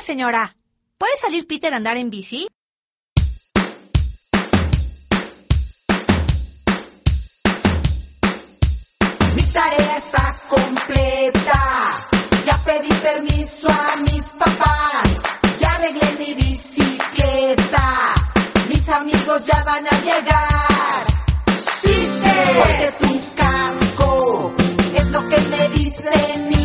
Hola, señora. ¿Puede salir Peter a andar en bici? Mi tarea está completa. Ya pedí permiso a mis papás. Ya arreglé mi bicicleta. Mis amigos ya van a llegar. Peter, ponte tu casco. Es lo que me dicen